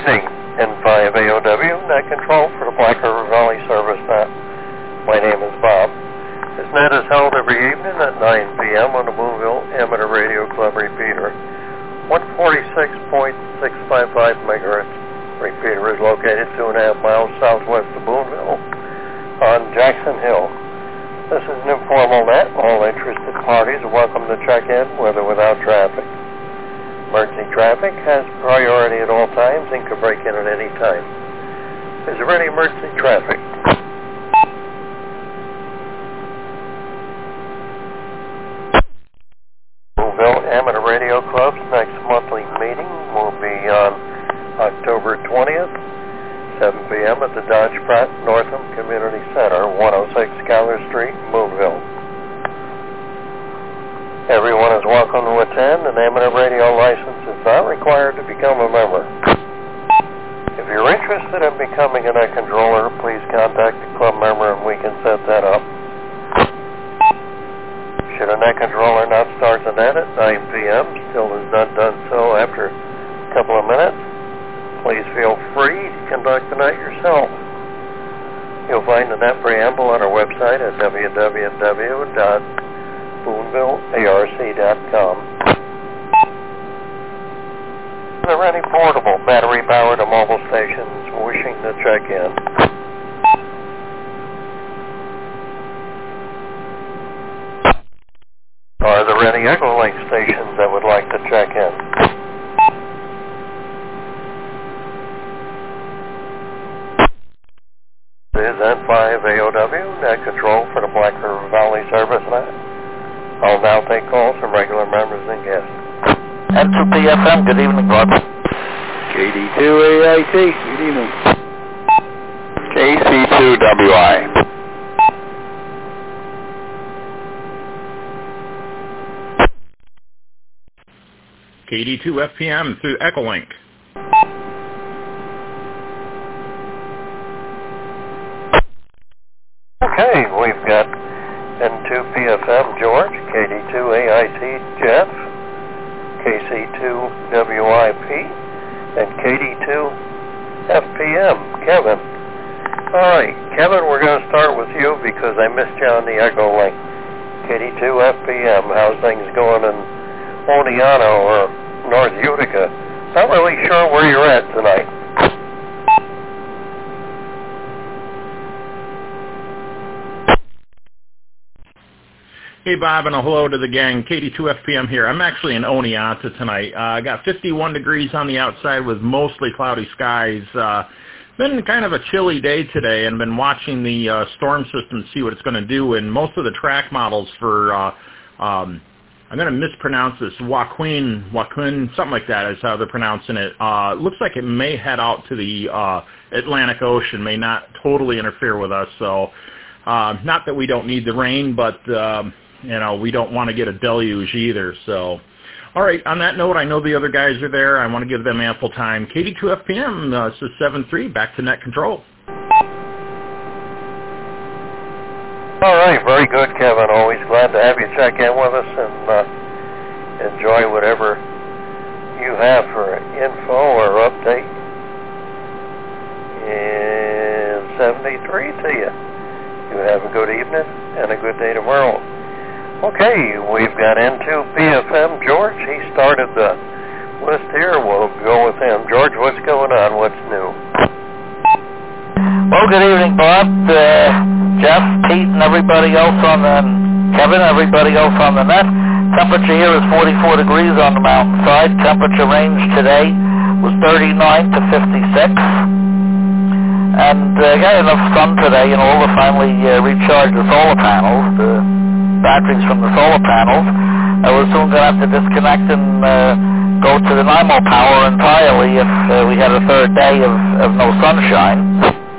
evening, N5AOW, net control for the Black River Valley Service Net. My name is Bob. This net is held every evening at 9 p.m. on the Boonville Amateur Radio Club repeater. 146.655 megahertz. Repeater is located 2.5 miles southwest of Boonville on Jackson Hill. This is an informal net. All interested parties are welcome to check in with or without traffic. Emergency traffic has priority at all times and can break in at any time. Is there any emergency traffic? Boonville Amateur Radio Club's next monthly meeting will be on October 20th, 7 p.m. at the Dodge Pratt Northam Community Center, 106 Schuyler Street, Boonville. Everyone is welcome to attend. An amateur radio license is not required to become a member. If you're interested in becoming a net controller, please contact the club member and we can set that up. Should a net controller not start the net at 9 p.m., still has not done so after a couple of minutes, please feel free to conduct the net yourself. You'll find the net preamble on our website at www.boonvillearc.com. Are there any portable, battery-powered or mobile stations wishing to check in? Are there any Echolink stations that would like to check in? This is N5AOW, net control for the Black River Valley Service Net. I'll now take calls from regular members and guests. N2PFM, good evening, Bob. KD2AIT, good evening. KC2WI. KD2FPM through Echolink. Okay, we've got N2PFM George, KD2AIT Jeff, KC2WIP, and KD2FPM Kevin. Alright, Kevin, we're going to start with you because I missed you on the Echolink. KD2FPM, how's things going in Oneonta or North Utica? Not really sure where you're at tonight. Hey, Bob, and a hello to the gang. KD2FPM here. I'm actually in Oneonta tonight. I got 51 degrees on the outside with mostly cloudy skies. Been kind of a chilly day today, and been watching the storm system to see what it's going to do. And most of the track models for, I'm going to mispronounce this, Joaquin, something like that is how they're pronouncing it. Looks like it may head out to the Atlantic Ocean, may not totally interfere with us. So, not that we don't need the rain, but we don't want to get a deluge either. So, all right, on that note, I know the other guys are there. I want to give them ample time. KD2FPM, this is 7-3, back to net control. All right, very good, Kevin. Always glad to have you check in with us and enjoy whatever you have for info or update. And 73 to you. You have a good evening and a good day tomorrow. Okay, we've got N2PFM George. He started the list here. We'll go with him. George, what's going on? What's new? Well, good evening, Bob, Jeff, Pete, and everybody else Kevin, everybody else on the net. Temperature here is 44 degrees on the mountainside. Temperature range today was 39 to 56. And got enough sun today, to finally recharge the solar panels, the batteries from the solar panels. We're soon going to have to disconnect and go to the NIMO power entirely if we had a third day of no sunshine.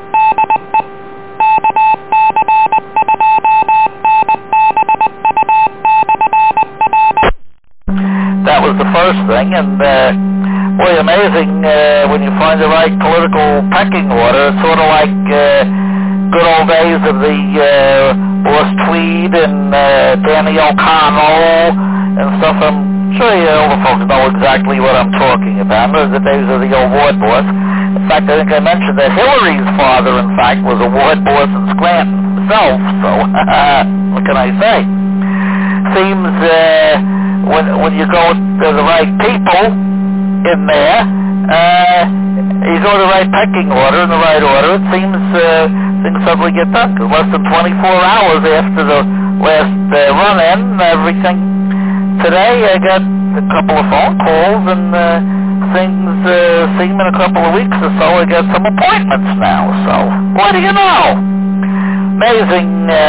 That was the first thing, and boy, amazing when you find the right political pecking order. It's sort of like good old days of the Boris Tweed and Danny O'Connell and stuff. I'm sure you all the folks know exactly what I'm talking about. Those are the days of the old ward boss. In fact, I think I mentioned that Hillary's father, in fact, was a ward boss in Scranton himself, so what can I say? Seems when you go to the right people in there, you go to the right pecking order, in the right order, it seems things suddenly get done. Less than 24 hours after the last run-in, everything. Today I got a couple of phone calls and things seem in a couple of weeks or so I got some appointments now. So what do you know? Amazing.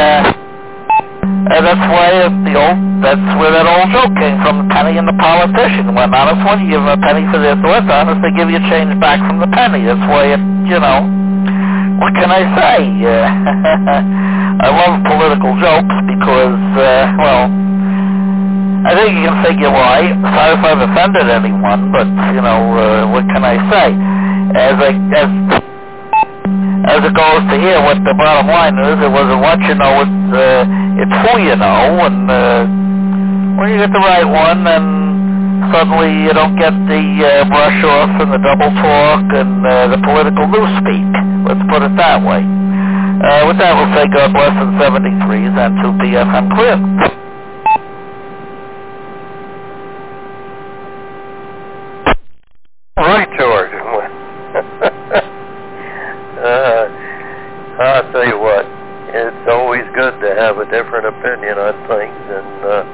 That's why that's where that old joke came from, the penny and the politician. When honest one, you give them a penny for their thoughts, honest, they give you change back from the penny. That's why what can I say? I love political jokes because, I think you can figure why. Sorry if I've offended anyone, but, what can I say? As it goes to here, what the bottom line is, it wasn't what you know, it's who you know, and when you get the right one, then suddenly you don't get the brush off and the double talk and the political newspeak. Let's put it that way. With that, we'll say God bless in 73s and 2 PFM clear. All right, George. I'll tell you what, it's always good to have a different opinion on things, and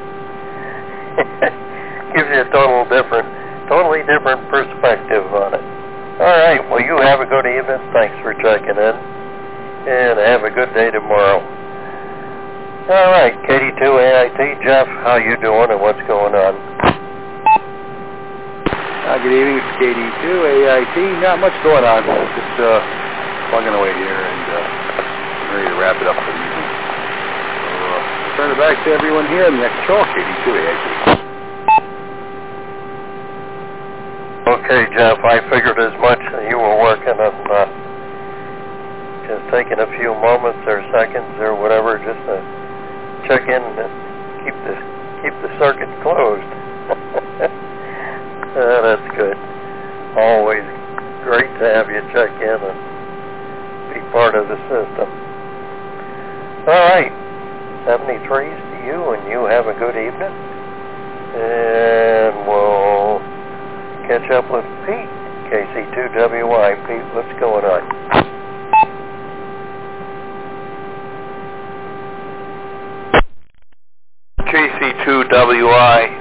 gives you a totally different perspective on it. All right, well, you have a good evening. Thanks for checking in, and have a good day tomorrow. All right, KD2AIT, Jeff, how you doing, and what's going on? Good evening, it's KD2AIT. Not much going on. Just plugging away here and ready to wrap it up for the evening. So turn it back to everyone here in the next show, KD2AIT. Okay, Jeff, I figured as much. You were working on just taking a few moments or seconds or whatever just to check in and keep the circuit closed. That's good. Always great to have you check in and be part of the system. All right, 73s to you, and you have a good evening. And we'll catch up with Pete, KC2WI. Pete, what's going on? KC2WI.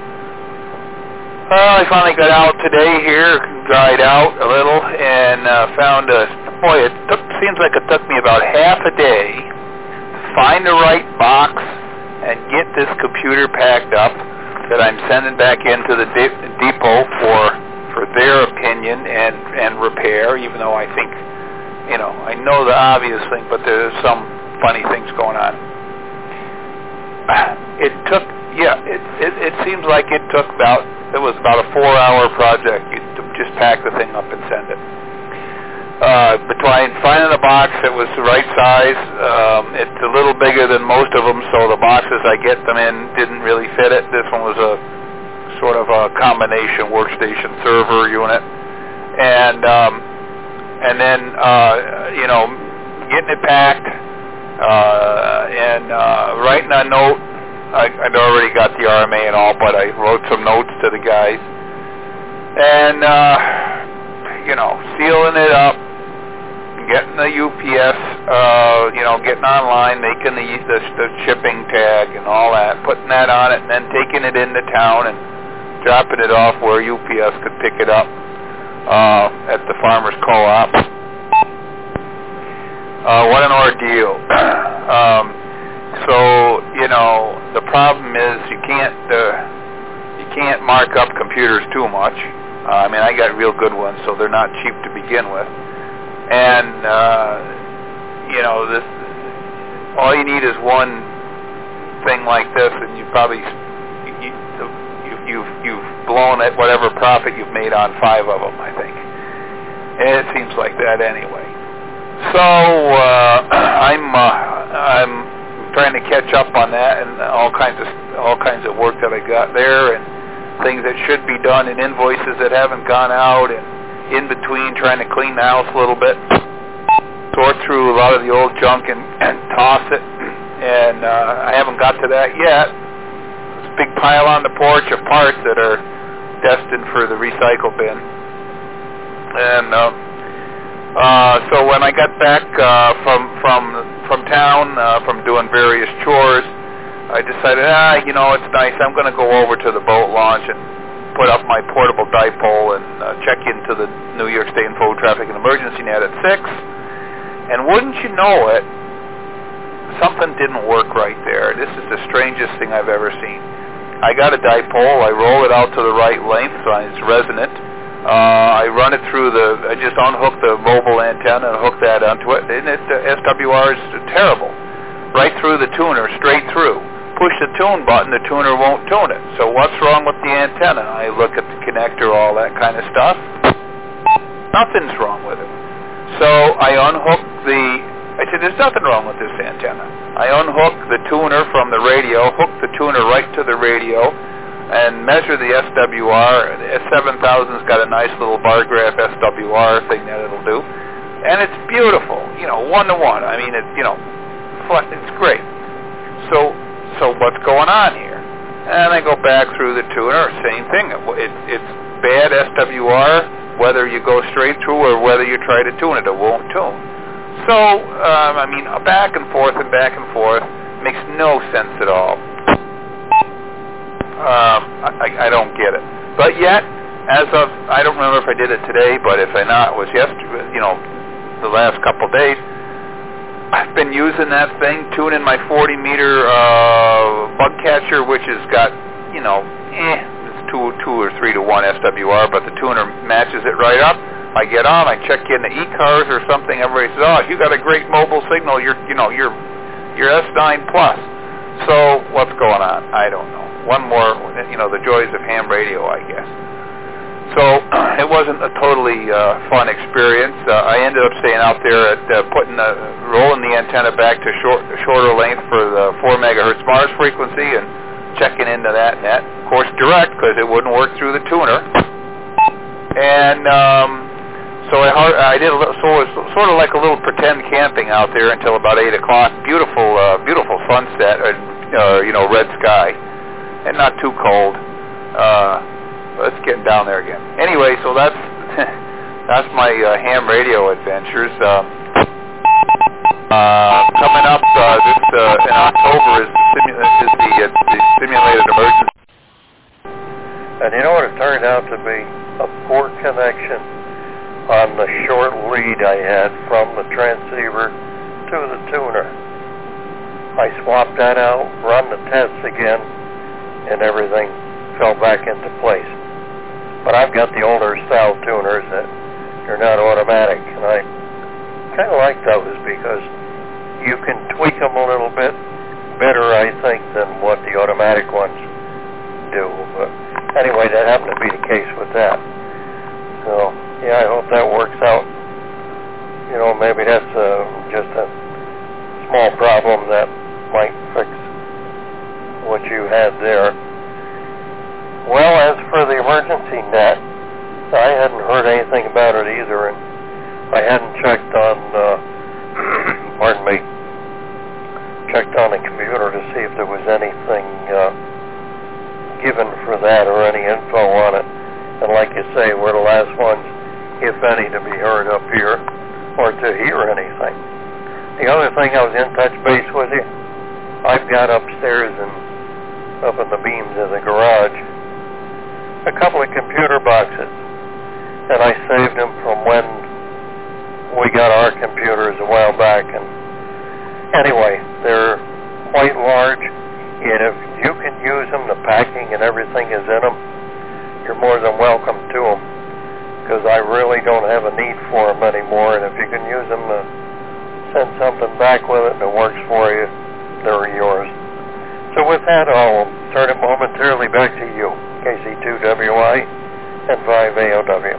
I finally got out today here, dried out a little, and found seems like it took me about half a day to find the right box and get this computer packed up that I'm sending back into the depot for their opinion and repair, even though I think, I know the obvious thing, but there's some funny things going on. It seems like it was about a 4-hour project to just pack the thing up and send it. Between finding a box that was the right size, it's a little bigger than most of them, so the boxes I get them in didn't really fit it. This one was a sort of a combination workstation server unit, and then getting it packed and writing a note. I'd already got the RMA and all, but I wrote some notes to the guys, and sealing it up, getting the UPS, getting online, making the shipping tag and all that, putting that on it, and then taking it into town and dropping it off where UPS could pick it up at the Farmers Co-op. What an ordeal. So, the problem is you can't mark up computers too much. I got real good ones, so they're not cheap to begin with. And, all you need is one thing like this, and you've blown at whatever profit you've made on 5 of them, I think. And it seems like that anyway. So, I'm trying to catch up on that and all kinds of work that I got there and things that should be done and invoices that haven't gone out and in between trying to clean the house a little bit, sort through a lot of the old junk and toss it, and I haven't got to that yet. There's a big pile on the porch of parts that are destined for the recycle bin. And so when I got back from town, from doing various chores, I decided, it's nice. I'm going to go over to the boat launch and put up my portable dipole and check into the New York State Info Traffic and Emergency Net at 6. And wouldn't you know it, something didn't work right there. This is the strangest thing I've ever seen. I got a dipole. I roll it out to the right length so it's resonant. I run it through I just unhook the mobile antenna and hook that onto it. And the SWR is terrible. Right through the tuner, straight through. Push the tune button, the tuner won't tune it. So what's wrong with the antenna? I look at the connector, all that kind of stuff. Nothing's wrong with it. So I unhook I said, there's nothing wrong with this antenna. I unhook the tuner from the radio, hook the tuner right to the radio, and measure the SWR. The S7000's got a nice little bar graph SWR thing that it'll do. And it's beautiful, 1-to-1. I mean, it's great. So what's going on here? And I go back through the tuner, same thing. It's bad SWR, whether you go straight through or whether you try to tune it won't tune. So, back and forth, makes no sense at all. I don't get it. But yet, I don't remember if I did it today, but if I not, it was yesterday, the last couple of days, I've been using that thing, tuning my 40-meter bug catcher, which has got, it's 2 or 3 to 1 SWR, but the tuner matches it right up. I get on, I check in the e-cars or something. Everybody says, "Oh, you got a great mobile signal. You're S9 plus." So what's going on? I don't know. One more, the joys of ham radio, I guess. So it wasn't a totally fun experience. I ended up staying out there at rolling the antenna back to shorter length for the 4 megahertz Mars frequency and checking into that net. Of course, direct because it wouldn't work through the tuner. And so I did sort of like a little pretend camping out there until about 8 o'clock. Beautiful sunset, red sky, and not too cold. It's getting down there again. Anyway, so that's my ham radio adventures. Coming up in October is the simulated emergency. And it turned out to be a poor connection on the short lead I had from the transceiver to the tuner. I swapped that out, run the tests again, and everything fell back into place. But I've got the older style tuners that are not automatic, and I kind of like those because you can tweak them a little bit better, I think, than what the automatic ones do. But anyway, that happened to be the case with that. So, yeah, I hope that works out. Maybe that's just a small problem that might fix what you had there. Well, as for the emergency net, I hadn't heard anything about it either, and I hadn't checked on, checked on the computer to see if there was anything given for that or any info on it. And like you say, we're the last ones, if any, to be heard up here or to hear anything. The other thing I was in touch base with you, I've got upstairs and up in the beams of the garage a couple of computer boxes, and I saved them from when we got our computers a while back. And anyway, they're quite large, and if you can use them, the packing and everything is in them, you're more than welcome to them, because I really don't have a need for them anymore. And if you can use them to send something back with it and it works for you, they're yours. So with that, I'll turn it momentarily back to you. KC2WI and 5AOW.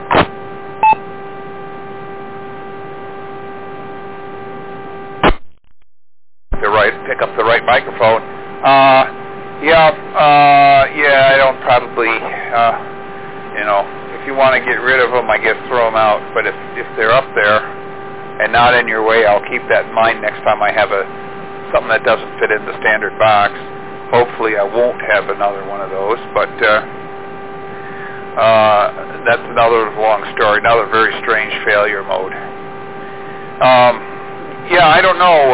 Pick up the right microphone. I don't probably, if you want to get rid of them, I guess throw them out. But if they're up there and not in your way, I'll keep that in mind next time I have something that doesn't fit in the standard box. Hopefully I won't have another one of those, but that's another long story, another very strange failure mode. Yeah, I don't know.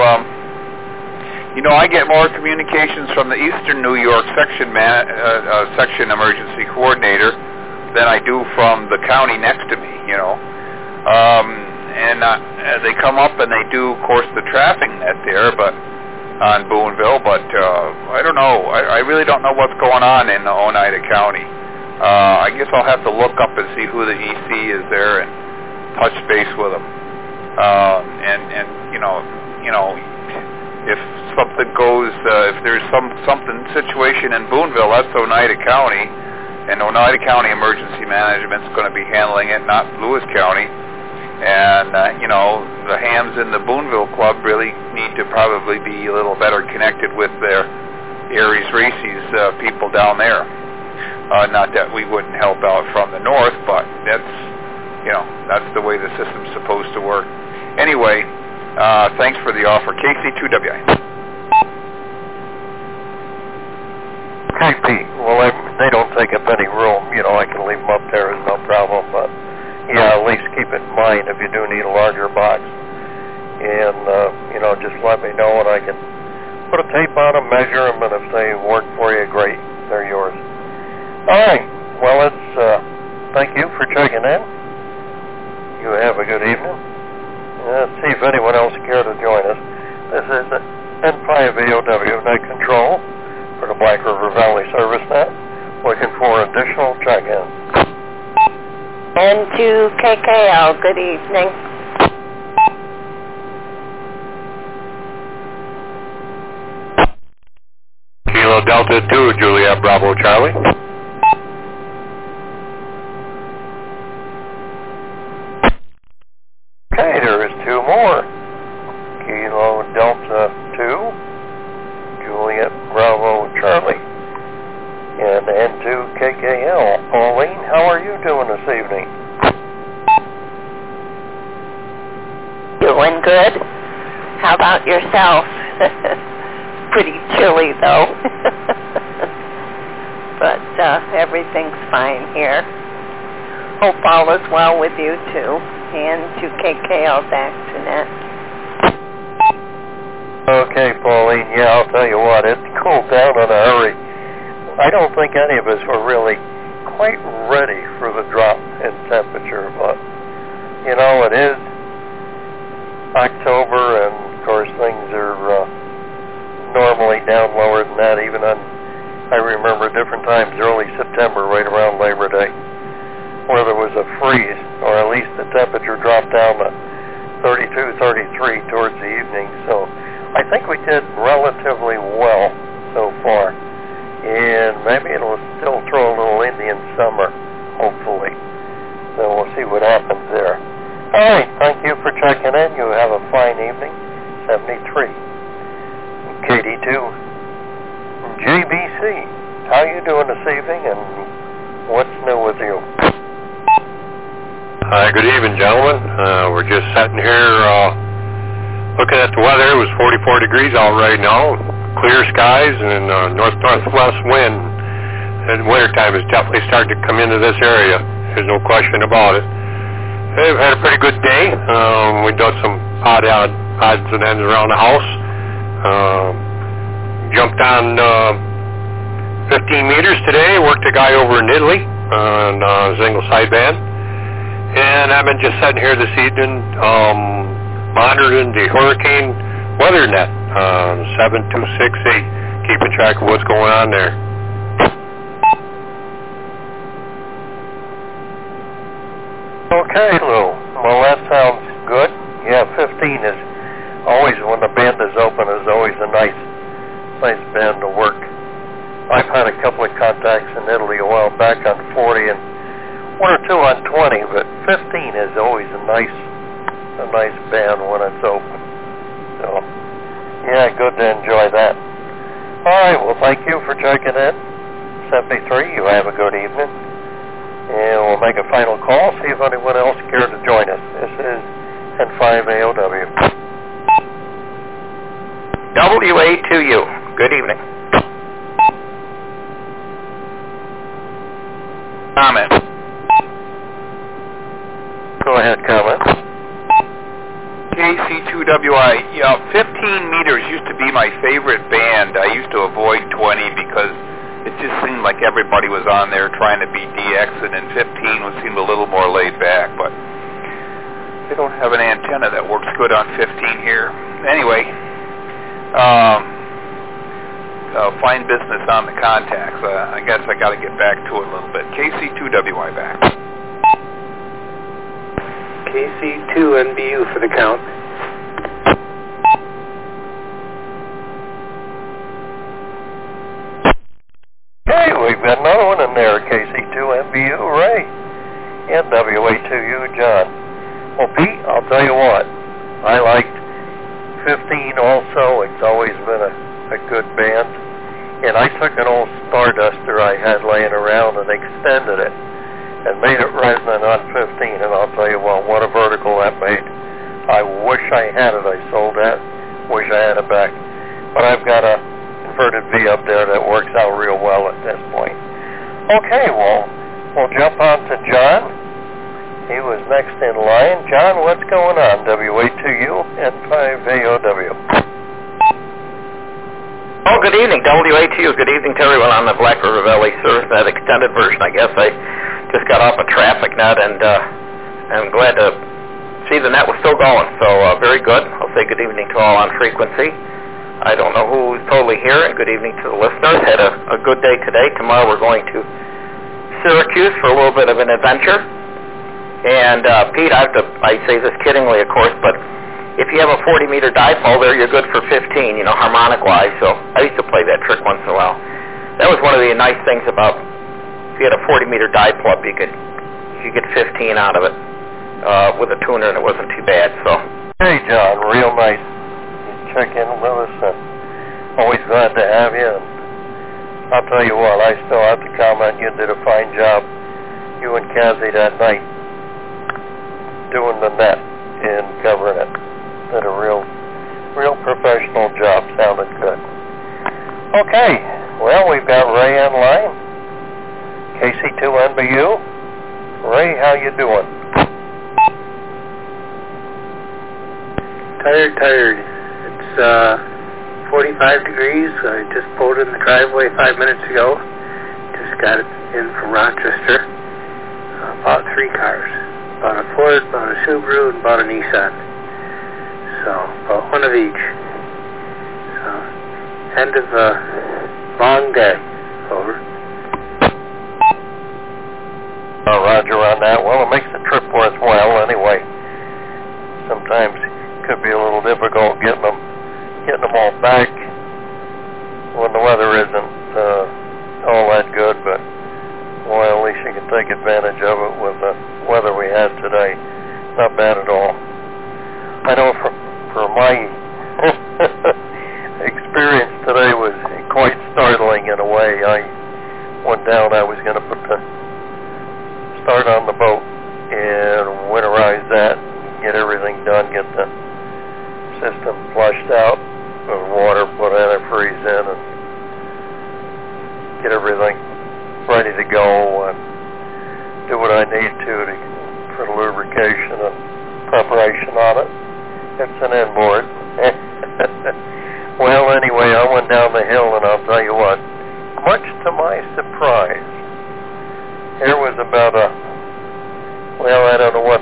I get more communications from the Eastern New York section emergency coordinator than I do from the county next to me, and they come up and they do, of course, the traffic net there, but on Boonville, but I don't know. I really don't know what's going on in Oneida County. I guess I'll have to look up and see who the EC is there and touch base with them. If something goes, if there's something situation in Boonville, that's Oneida County, and Oneida County Emergency Management's going to be handling it, not Lewis County. And, the hams in the Boonville Club really need to probably be a little better connected with their Aries Races people down there. Not that we wouldn't help out from the north, but that's the way the system's supposed to work. Anyway, thanks for the offer. KC2WI. Okay, Pete. Well, they don't take up any room. I can leave them up there. There's no problem, but yeah, at least keep it in mind if you do need a larger box. And, just let me know and I can put a tape on them, measure them, and if they work for you, great. They're yours. All right. Well, thank you for checking in. You have a good evening. Let's see if anyone else cares to join us. This is the N5AOW Net Control for the Black River Valley Service Net. Looking for additional check-in. N2KKL, good evening. Kilo Delta 2, Juliet Bravo Charlie. Okay, there is two more. Kilo Delta 2, Juliet Bravo Charlie. And N2KKL. Pauline, how are you doing this evening? Doing good. How about yourself? Pretty chilly, though. But everything's fine here. Hope all is well with you, too. And N2KKL back to net. Okay, Pauline. Yeah, I'll tell you what. It cooled down in a hurry. I don't think any of us were really quite ready for the drop in temperature, but, it is October, and, of course, things are normally down lower than that, even I remember different times, early September, right around Labor Day, where there was a freeze, or at least the temperature dropped down to 32, 33 towards the evening, so I think we did relatively well so far. And maybe it'll still throw a little Indian summer, hopefully. So we'll see what happens there. All right, thank you for checking in. You have a fine evening. 73. KD2. JBC, how you doing this evening, and what's new with you? Hi, good evening, gentlemen. We're just sitting here looking at the weather. It was 44 degrees out right now. Clear skies and north-northwest wind. And wintertime is definitely starting to come into this area. There's no question about it. We've had a pretty good day. We've done some odds and ends around the house. Jumped on 15 meters today. Worked a guy over in Italy on single sideband. And I've been just sitting here this evening monitoring the hurricane weather net. 7268, keeping track of what's going on there. Okay, Lou. Well, that sounds good. Yeah, 15 is always, when the band is open, is always a nice band to work. I've had a couple of contacts in Italy a while back on 40 and one or two on 20, but 15 is always a nice band when it's open. So, yeah, good to enjoy that. All right, well, thank you for checking in. 73, you have a good evening. And we'll make a final call, see if anyone else cares to join us. This is N5AOW. WA2U. Good evening. Comment. Go ahead, comment. KC2WI. Yeah, 15 meters used to be my favorite band. I used to avoid 20 because it just seemed like everybody was on there trying to be DX, and then 15 would seem a little more laid back, but they don't have an antenna that works good on 15 here. Anyway, fine business on the contacts. I guess I got to get back to it a little bit. KC2WI back. KC2NBU for the count. Hey, we've got another one in there, KC2NBU, Ray, and WA2U, John. Well, Pete, I'll tell you what, I liked 15 also. It's always been a good band. And I took an old Starduster I had laying around and extended it and made it resonant on 15, and I'll tell you what a vertical that made. I wish I had it. I sold that. Wish I had it back. But I've got a inverted V up there that works out real well at this point. Okay, well, we'll jump on to John. He was next in line. John, what's going on? WA2U and N5AOW. Oh, good evening, WA2U. Good evening to everyone on the Black River Valley Service, that extended version. I guess I just got off a traffic net, and I'm glad to see the net was still going. So very good. I'll say good evening to all on frequency. I don't know who's totally here, and good evening to the listeners. Had a good day today. Tomorrow we're going to Syracuse for a little bit of an adventure. And Pete, I say this kiddingly, of course, but if you have a 40-meter dipole there, you're good for 15, harmonic-wise. So I used to play that trick once in a while. That was one of the nice things about if you had a 40-meter dipole, you could get 15 out of it with a tuner, and it wasn't too bad. So. Hey, John, real nice. You check in with us, and always glad to have you. And I'll tell you what, I still have to comment. You did a fine job, you and Cassie, that night, doing the net and covering it. Did a real professional job. Sounded good. Okay, well, we've got Ray on line. KC2NBU. Ray, how you doing? Tired. It's 45 degrees. I just pulled in the driveway 5 minutes ago. Just got it in from Rochester. Bought 3 cars. Bought a Ford, bought a Subaru, and bought a Nissan. So, about one of each. So, end of a long day. Over. Roger on that. Well, it makes the trip worthwhile anyway. Sometimes it could be a little difficult getting them all back when the weather isn't all that good, but well, at least you can take advantage of it with the weather we had today. Not bad at all. I know for my experience today was quite startling in a way. I went down, I was going to put the start on the boat and winterize that, get everything done, get the system flushed out, with water, put antifreeze in, and get everything ready to go and do what I need to for the lubrication and preparation on it. It's an inboard. Well, anyway, I went down the hill, and I'll tell you what, much to my surprise, there was about I don't know what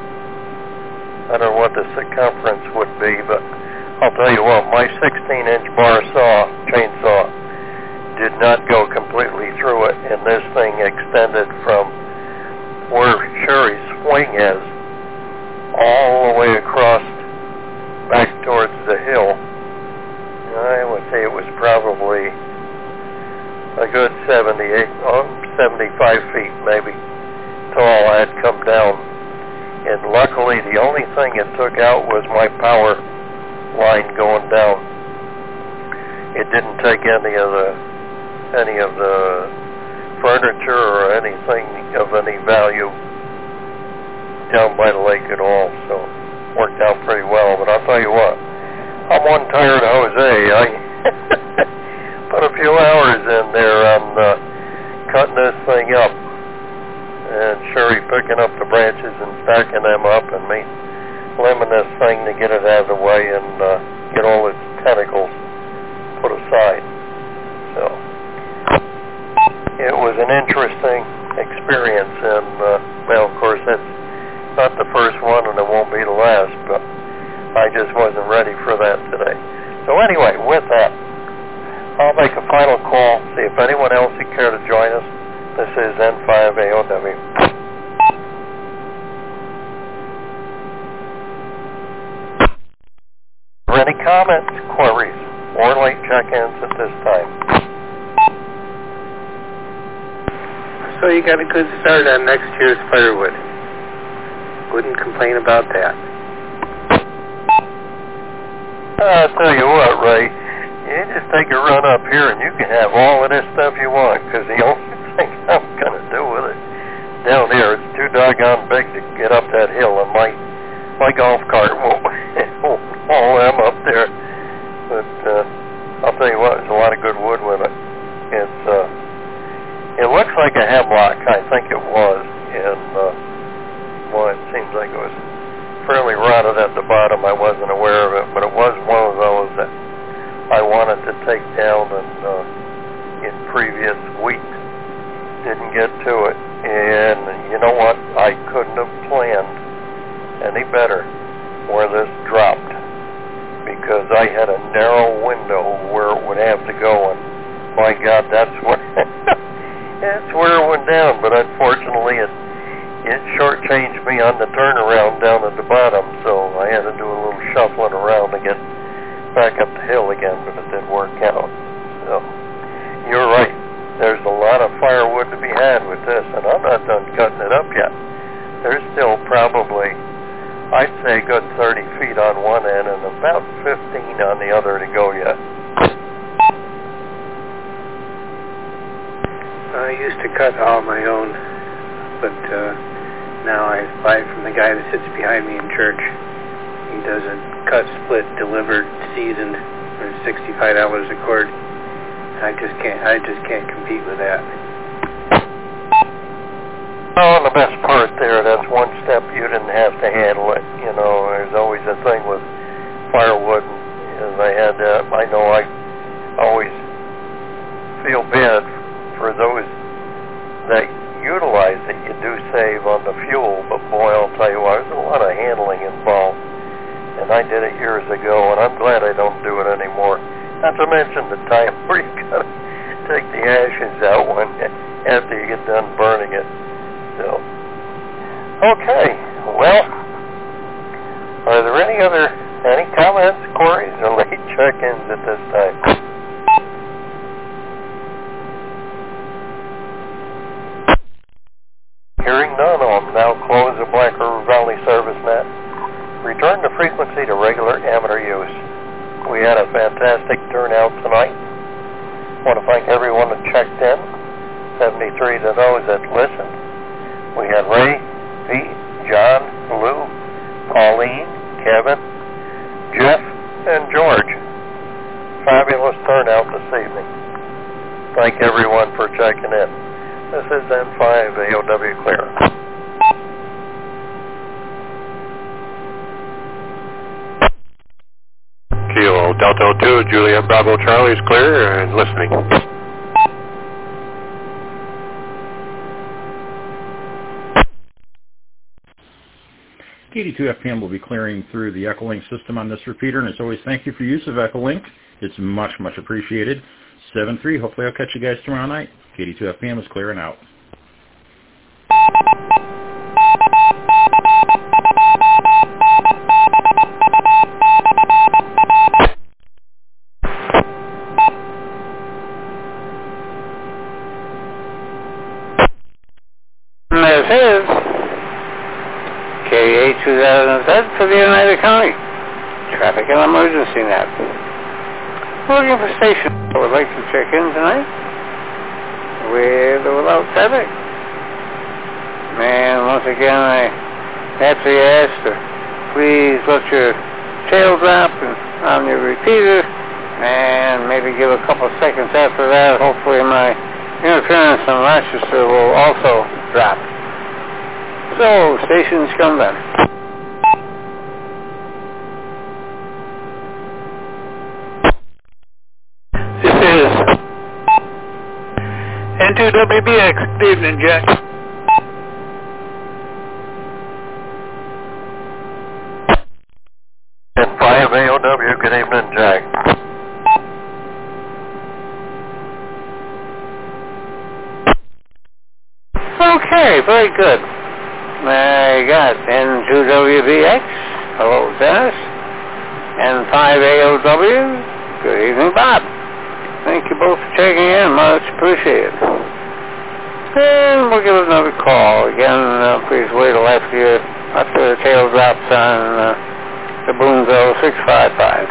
the circumference would be, but I'll tell you what, my 16-inch bar chainsaw did not go completely through it, and this thing extended from where Sherry's swing is all the way across back towards the hill. I would say it was probably a good 75 feet maybe tall. I had come down, and luckily the only thing it took out was my power line going down. It didn't take any of the furniture or anything of any value down by the lake at all, so worked out pretty well. But I'll tell you what, I'm one tired Jose. I put a few hours in there on cutting this thing up, and Sherry picking up the branches and stacking them up, and me limbing this thing to get it out of the way and get all its tentacles put aside. So it was an interesting experience, and well, of course, it's not the first one, and it won't be the last, but I just wasn't ready for that today. So anyway, with that, I'll make a final call, see if anyone else would care to join us. This is N5AOW. Any comments, queries, or late check-ins at this time? So you got a good start on next year's firewood. Wouldn't complain about that. I'll tell you what, Ray, you just take a run up here and you can have all of this stuff you want, because the only thing I'm going to do with it down here, it's too doggone big to get up that hill, and my golf cart won't haul them up there. But I'll tell you what, there's a lot of good wood with it. It looks like a hemlock, I think it was, and well, it seems like it was fairly rotted at the bottom. I wasn't aware of it, but it was one of those that I wanted to take down, and in previous weeks didn't get to it. And you know what? I couldn't have planned any better where this dropped, because I had a narrow window where it would have to go, and my God, that's where it went down. But unfortunately, it shortchanged me on the turnaround down at the bottom, so I had to do a little shuffling around to get back up the hill again, but it did work out. So you're right. There's a lot of firewood to be had with this, and I'm not done cutting it up yet. There's still probably, I'd say, a good 30 feet on one end and about 15 on the other to go yet. I used to cut all my own, but now I buy from the guy that sits behind me in church. He does a cut, split, delivered, seasoned for $65 a cord. I just can't compete with that. Oh, and the best part there, that's one step you didn't have to handle it. You know, there's always a thing with firewood, and I know I always feel bad for those that utilize it. You do save on the fuel, but boy, I'll tell you what, there's a lot of handling involved. And I did it years ago, and I'm glad I don't do it anymore. Not to mention the time where you gotta take the ashes out after you get done burning it. So, okay, well, are there any comments, queries, or late check-ins at this time? Hearing none, I'll now close the Black River Valley service net. Return the frequency to regular amateur use. We had a fantastic turnout tonight. I want to thank everyone that checked in, 73 to those that listened. We had Ray, Pete, John, Lou, Pauline, Kevin, Jeff, and George. Fabulous turnout this evening. Thank everyone for checking in. This is N5AOW Clear. Kilo Delta 2, Juliet Bravo Charlie is clear and listening. KD2 FPM will be clearing through the Echolink system on this repeater, and as always, thank you for use of Echolink. It's much, much appreciated. 7-3, hopefully I'll catch you guys tomorrow night. KD2 FPM is clearing out. This is KDA 2007 for the United County Traffic and Emergency Net. Looking for stations that would like to check in tonight. with or without traffic. And once again, I actually ask to please let your tail drop on your repeater, and maybe give a couple seconds after that. Hopefully my interference on Rochester will also drop. So, stations come then. This is N2WBX. Good evening, Jack. And 5AOW, good evening, Jack. Okay, very good. I got N2WBX. Hello, Dennis. N5AOW. Good evening, Bob. Thank you both for checking in. Much appreciated. And we'll give it another call. Again, please wait till after the tail drops on the Boonville 655.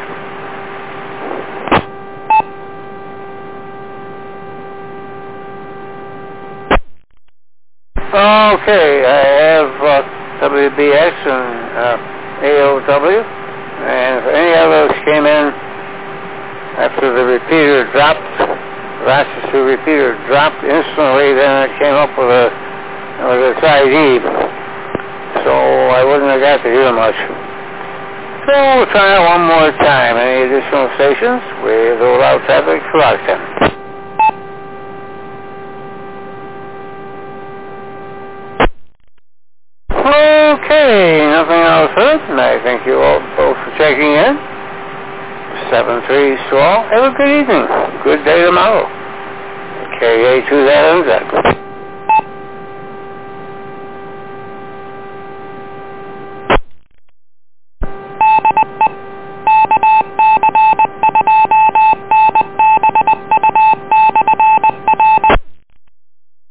Okay, I have WBX and AOW, and if any of those came in after the repeater dropped, Rochester repeater dropped instantly, then it came up with its ID, so I wouldn't have got to hear much. So we'll try it one more time. Any additional stations with or without traffic for Rockton? Okay, nothing else heard, and I thank you all both for checking in. 7-3 to all. Have a good evening. Good day tomorrow. KA2 that ends that.